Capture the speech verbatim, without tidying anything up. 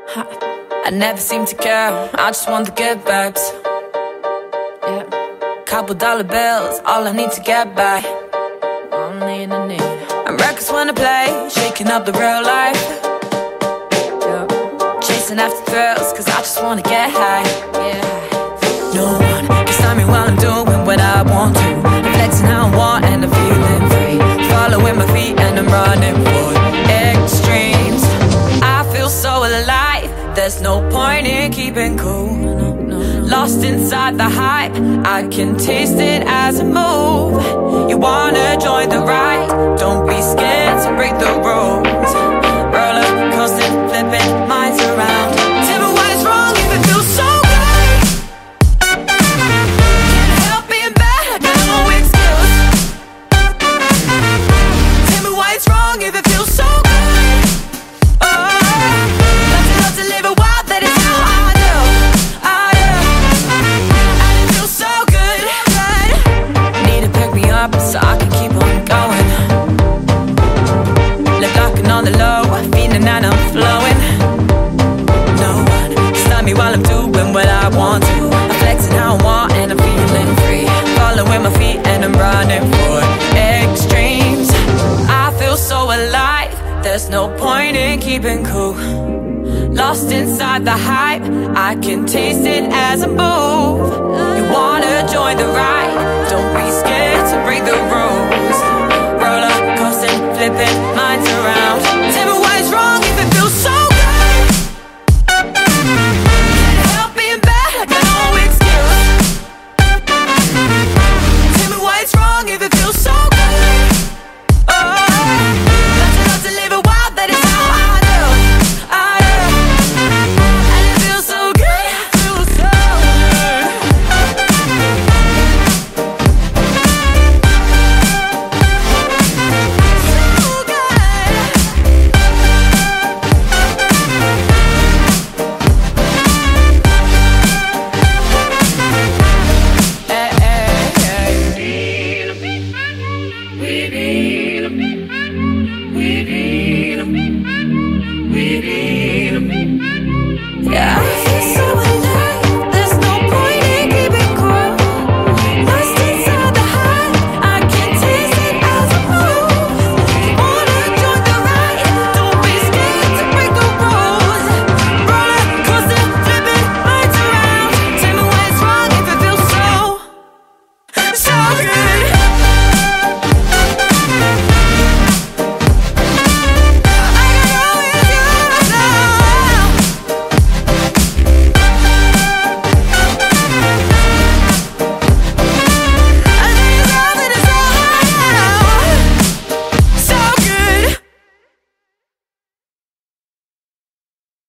I never seem to care, I just want the good vibes. Yeah. Couple dollar bills, all I need to get by. All I need, I need. And records wanna play, shaking up the real life. Yeah. Chasing after thrills, cause I just wanna get high. Yeah. No one can stop me while I'm doing what I want to. I'm flexing how I want and I'm feeling free. Following my feet and I'm running for extremes. I feel so alive, there's no point in keeping cool. Lost inside the hype, I can taste it as I move. You wanna join the ride, don't be scared to break the rules. Roller coaster, flipping minds around. Tell me what is wrong if it feels so good. Can't help being bad, I got no excuse. Tell me why it's wrong if it feels so good. Oh, love to love to live it wild, that is how I do. I do. And it feels so good, good. Need to pick me up so I can keep on going. Left locking on the low, feeling and I'm flowing. No one can stop me while I'm doing what I want to. I'm flexing how I want and I'm feeling free. Following my feet and I'm running for extremes. I feel so alive, there's no point in keeping cool. Lost inside the hype, I can taste it as I move. You wanna join the ride, don't be scared to break the rules. Roller coaster, flipping minds around.